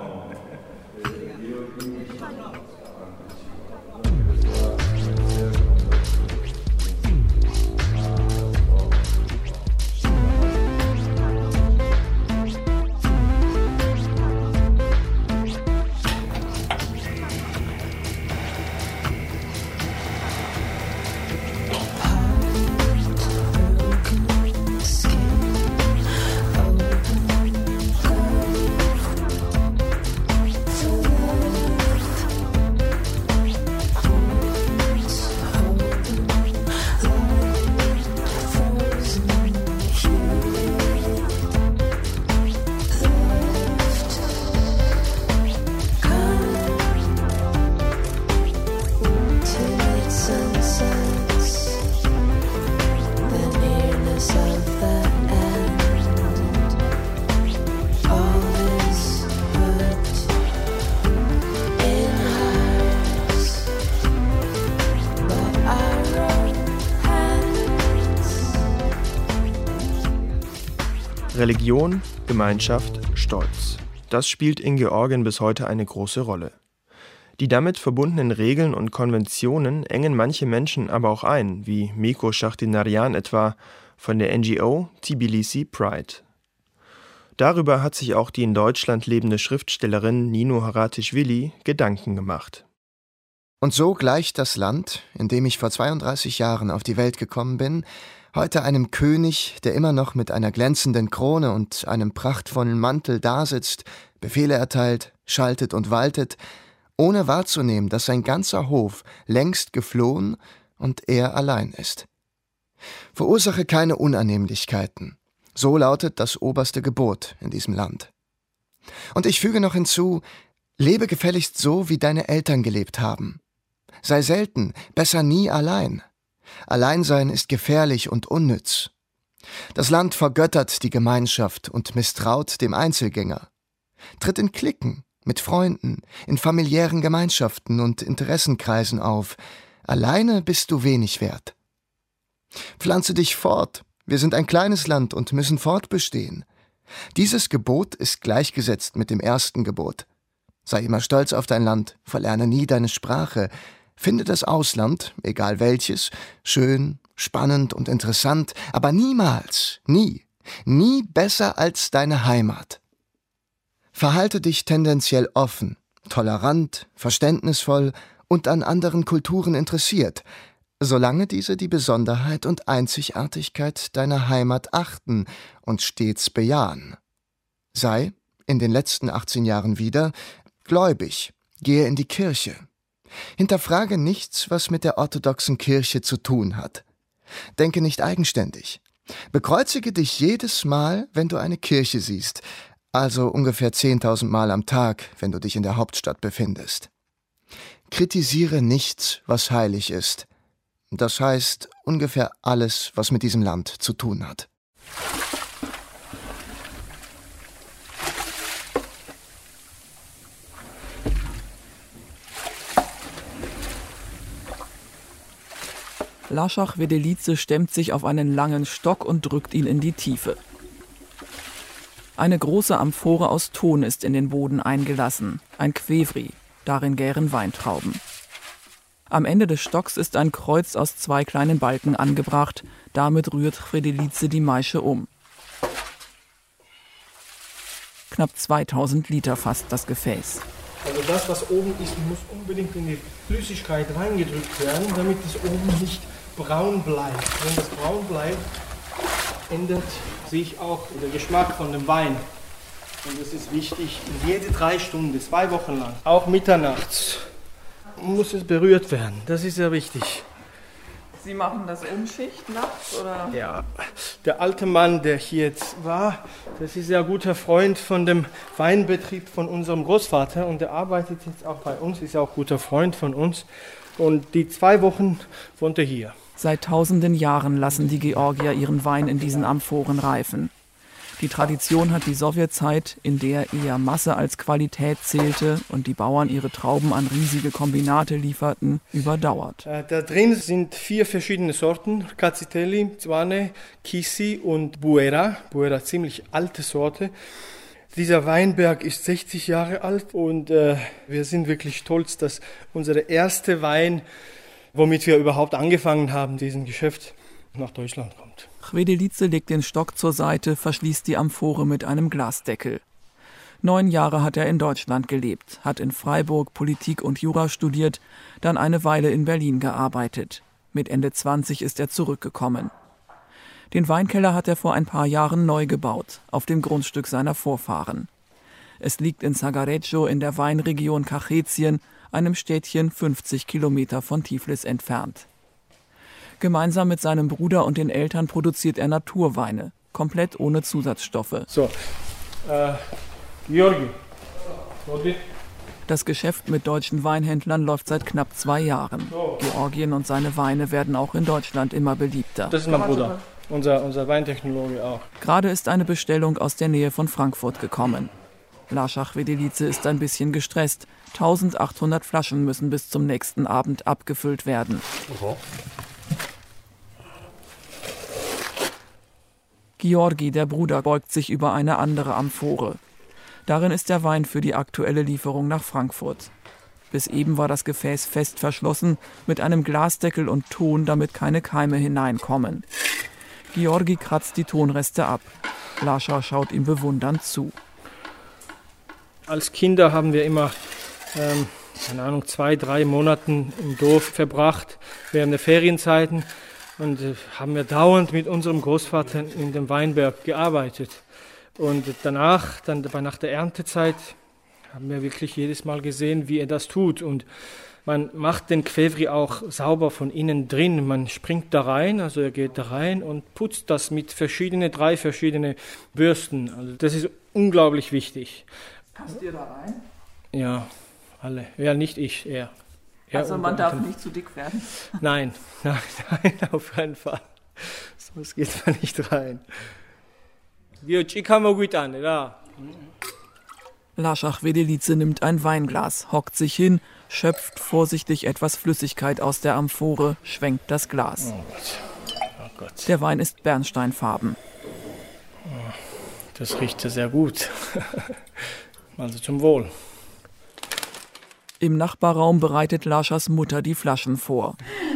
Religion, Gemeinschaft, Stolz. Das spielt in Georgien bis heute eine große Rolle. Die damit verbundenen Regeln und Konventionen engen manche Menschen aber auch ein, wie Miko Shachtinaryan etwa von der N G O Tbilisi Pride. Darüber hat sich auch die in Deutschland lebende Schriftstellerin Nino Haratischvili Gedanken gemacht. Und so gleicht das Land, in dem ich vor zweiunddreißig Jahren auf die Welt gekommen bin, heute einem König, der immer noch mit einer glänzenden Krone und einem prachtvollen Mantel dasitzt, Befehle erteilt, schaltet und waltet, ohne wahrzunehmen, dass sein ganzer Hof längst geflohen und er allein ist. Verursache keine Unannehmlichkeiten. So lautet das oberste Gebot in diesem Land. Und ich füge noch hinzu, lebe gefälligst so, wie deine Eltern gelebt haben. Sei selten, besser nie allein. Alleinsein ist gefährlich und unnütz. Das Land vergöttert die Gemeinschaft und misstraut dem Einzelgänger. Tritt in Cliquen, mit Freunden, in familiären Gemeinschaften und Interessenkreisen auf. Alleine bist du wenig wert. Pflanze dich fort. Wir sind ein kleines Land und müssen fortbestehen. Dieses Gebot ist gleichgesetzt mit dem ersten Gebot. Sei immer stolz auf dein Land, verlerne nie deine Sprache. Finde das Ausland, egal welches, schön, spannend und interessant, aber niemals, nie, nie besser als deine Heimat. Verhalte dich tendenziell offen, tolerant, verständnisvoll und an anderen Kulturen interessiert, solange diese die Besonderheit und Einzigartigkeit deiner Heimat achten und stets bejahen. Sei, in den letzten achtzehn Jahren wieder, gläubig, gehe in die Kirche. Hinterfrage nichts, was mit der orthodoxen Kirche zu tun hat. Denke nicht eigenständig. Bekreuzige dich jedes Mal, wenn du eine Kirche siehst, also ungefähr zehntausend Mal am Tag, wenn du dich in der Hauptstadt befindest. Kritisiere nichts, was heilig ist. Das heißt ungefähr alles, was mit diesem Land zu tun hat. Laschach Vedelice stemmt sich auf einen langen Stock und drückt ihn in die Tiefe. Eine große Amphore aus Ton ist in den Boden eingelassen, ein Kvevri, darin gären Weintrauben. Am Ende des Stocks ist ein Kreuz aus zwei kleinen Balken angebracht, damit rührt Vedelice die Maische um. Knapp zweitausend Liter fasst das Gefäß. Also das, was oben ist, muss unbedingt in die Flüssigkeit reingedrückt werden, damit es oben nicht braun bleibt. Wenn das braun bleibt, ändert sich auch der Geschmack von dem Wein. Und das ist wichtig, jede drei Stunden, zwei Wochen lang, auch mitternachts, muss es berührt werden. Das ist sehr wichtig. Sie machen das Umschicht nachts, oder? Ja, der alte Mann, der hier jetzt war, das ist ja ein guter Freund von dem Weinbetrieb von unserem Großvater und der arbeitet jetzt auch bei uns, ist ja auch guter Freund von uns. Und die zwei Wochen wohnt er hier. Seit tausenden Jahren lassen die Georgier ihren Wein in diesen Amphoren reifen. Die Tradition hat die Sowjetzeit, in der eher Masse als Qualität zählte und die Bauern ihre Trauben an riesige Kombinate lieferten, überdauert. Äh, da drin sind vier verschiedene Sorten, Katsiteli, Zwane, Kisi und Buera. Buera, ziemlich alte Sorte. Dieser Weinberg ist sechzig Jahre alt und äh, wir sind wirklich stolz, dass unser erster Wein, womit wir überhaupt angefangen haben, diesen Geschäft, nach Deutschland kommt. Vedelice legt den Stock zur Seite, verschließt die Amphore mit einem Glasdeckel. Neun Jahre hat er in Deutschland gelebt, hat in Freiburg Politik und Jura studiert, dann eine Weile in Berlin gearbeitet. Mit Ende zwanzig ist er zurückgekommen. Den Weinkeller hat er vor ein paar Jahren neu gebaut, auf dem Grundstück seiner Vorfahren. Es liegt in Sagareggio in der Weinregion Kachetien, einem Städtchen fünfzig Kilometer von Tiflis entfernt. Gemeinsam mit seinem Bruder und den Eltern produziert er Naturweine, komplett ohne Zusatzstoffe. So, äh, Georgi. Das Geschäft mit deutschen Weinhändlern läuft seit knapp zwei Jahren. Georgien und seine Weine werden auch in Deutschland immer beliebter. Das ist mein Bruder, unser, unser Weintechnologe auch. Gerade ist eine Bestellung aus der Nähe von Frankfurt gekommen. Laschach Vedelice ist ein bisschen gestresst. eintausendachthundert Flaschen müssen bis zum nächsten Abend abgefüllt werden. Okay. Georgi, der Bruder, beugt sich über eine andere Amphore. Darin ist der Wein für die aktuelle Lieferung nach Frankfurt. Bis eben war das Gefäß fest verschlossen, mit einem Glasdeckel und Ton, damit keine Keime hineinkommen. Georgi kratzt die Tonreste ab. Lascha schaut ihm bewundernd zu. Als Kinder haben wir immer, ähm, keine Ahnung, zwei, drei Monaten im Dorf verbracht, während der Ferienzeiten. Und äh, haben wir dauernd mit unserem Großvater in dem Weinberg gearbeitet. Und danach, dann nach der Erntezeit, haben wir wirklich jedes Mal gesehen, wie er das tut. Und man macht den Kvevri auch sauber von innen drin. Man springt da rein, also er geht da rein und putzt das mit verschiedenen, drei verschiedenen Bürsten. Also das ist unglaublich wichtig. Passt ihr da rein? Ja, alle. Ja, nicht ich, er. er also man darf nicht zu dick werden? Nein, nein, nein, auf keinen Fall. Sonst geht man nicht rein. Laschach Vedelice nimmt ein Weinglas, hockt sich hin, schöpft vorsichtig etwas Flüssigkeit aus der Amphore, schwenkt das Glas. Oh Gott. Gott. Der Wein ist bernsteinfarben. Das riecht sehr gut. Also zum Wohl. Im Nachbarraum bereitet Laschas Mutter die Flaschen vor.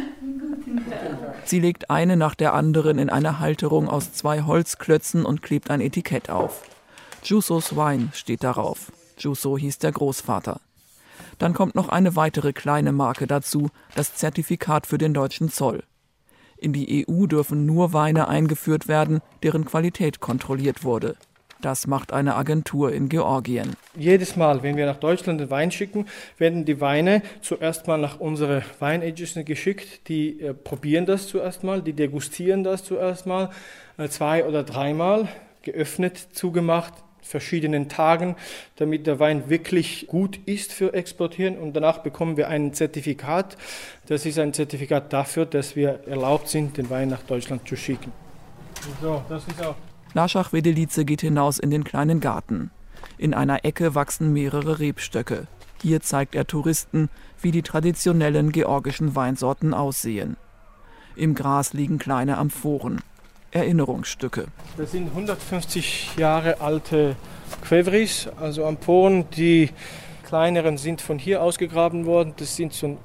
Sie legt eine nach der anderen in eine Halterung aus zwei Holzklötzen und klebt ein Etikett auf. Jusos Wein steht darauf. Juso hieß der Großvater. Dann kommt noch eine weitere kleine Marke dazu, das Zertifikat für den deutschen Zoll. In die E U dürfen nur Weine eingeführt werden, deren Qualität kontrolliert wurde. Das macht eine Agentur in Georgien. Jedes Mal, wenn wir nach Deutschland den Wein schicken, werden die Weine zuerst mal nach unseren Weinagenten geschickt. Die äh, probieren das zuerst mal, die degustieren das zuerst mal, äh, zwei oder dreimal, geöffnet, zugemacht, verschiedenen Tagen, damit der Wein wirklich gut ist für Exportieren. Und danach bekommen wir ein Zertifikat. Das ist ein Zertifikat dafür, dass wir erlaubt sind, den Wein nach Deutschland zu schicken. So, das ist auch. Laschach Wedelice geht hinaus in den kleinen Garten. In einer Ecke wachsen mehrere Rebstöcke. Hier zeigt er Touristen, wie die traditionellen georgischen Weinsorten aussehen. Im Gras liegen kleine Amphoren, Erinnerungsstücke. Das sind hundertfünfzig Jahre alte Qvevris, also Amphoren. Die kleineren sind von hier ausgegraben worden. Das sind von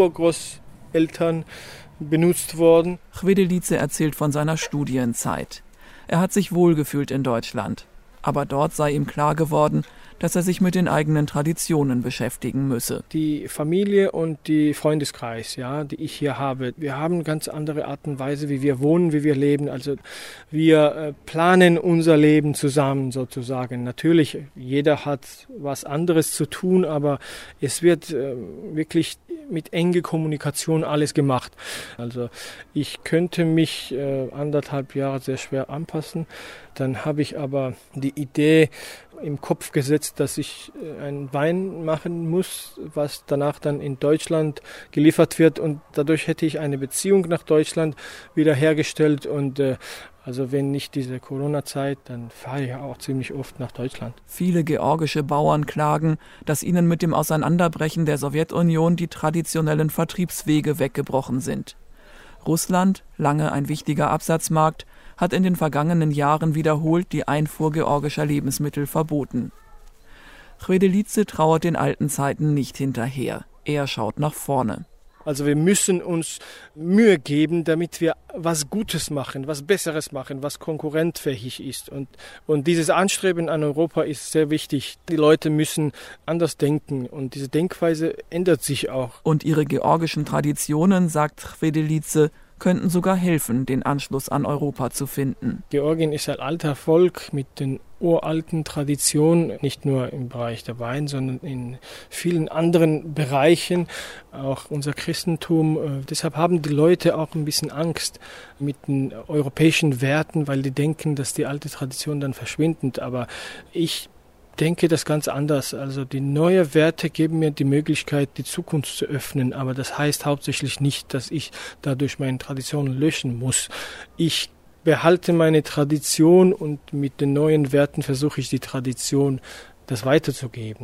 Urgroßeltern benutzt worden. Wedelice erzählt von seiner Studienzeit. Er hat sich wohlgefühlt in Deutschland, aber dort sei ihm klar geworden, dass er sich mit den eigenen Traditionen beschäftigen müsse. Die Familie und die Freundeskreis, ja, die ich hier habe, wir haben eine ganz andere Art und Weise, wie wir wohnen, wie wir leben. Also wir äh, planen unser Leben zusammen sozusagen. Natürlich, jeder hat was anderes zu tun, aber es wird äh, wirklich mit enger Kommunikation alles gemacht. Also ich könnte mich äh, anderthalb Jahre sehr schwer anpassen. Dann habe ich aber die Idee im Kopf gesetzt, dass ich einen Wein machen muss, was danach dann in Deutschland geliefert wird. Und dadurch hätte ich eine Beziehung nach Deutschland wiederhergestellt. Und äh, also wenn nicht diese Corona-Zeit, dann fahre ich auch ziemlich oft nach Deutschland. Viele georgische Bauern klagen, dass ihnen mit dem Auseinanderbrechen der Sowjetunion die traditionellen Vertriebswege weggebrochen sind. Russland, lange ein wichtiger Absatzmarkt, hat in den vergangenen Jahren wiederholt die Einfuhr georgischer Lebensmittel verboten. Wedelice trauert den alten Zeiten nicht hinterher. Er schaut nach vorne. Also wir müssen uns Mühe geben, damit wir was Gutes machen, was Besseres machen, was konkurrentfähig ist. Und, und dieses Anstreben an Europa ist sehr wichtig. Die Leute müssen anders denken und diese Denkweise ändert sich auch. Und ihre georgischen Traditionen, sagt Wedelice, könnten sogar helfen, den Anschluss an Europa zu finden. Georgien ist ein alter Volk mit den uralten Traditionen, nicht nur im Bereich der Wein, sondern in vielen anderen Bereichen, auch unser Christentum. Deshalb haben die Leute auch ein bisschen Angst mit den europäischen Werten, weil die denken, dass die alte Tradition dann verschwindet. Aber ich denke das ganz anders. Also die neuen Werte geben mir die Möglichkeit, die Zukunft zu öffnen. Aber das heißt hauptsächlich nicht, dass ich dadurch meine Tradition löschen muss. Ich behalte meine Tradition und mit den neuen Werten versuche ich die Tradition, das weiterzugeben.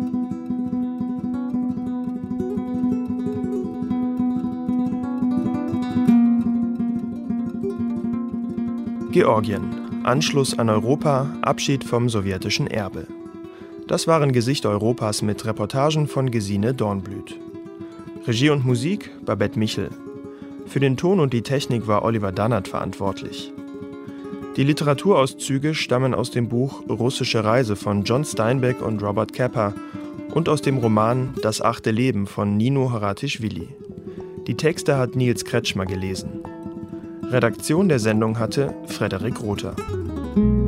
Georgien. Anschluss an Europa, Abschied vom sowjetischen Erbe. Das waren Gesichter Europas mit Reportagen von Gesine Dornblüt. Regie und Musik Babette Michel. Für den Ton und die Technik war Oliver Dannert verantwortlich. Die Literaturauszüge stammen aus dem Buch Russische Reise von John Steinbeck und Robert Capa und aus dem Roman Das achte Leben von Nino Haratischvili. Die Texte hat Nils Kretschmer gelesen. Redaktion der Sendung hatte Frederik Rother.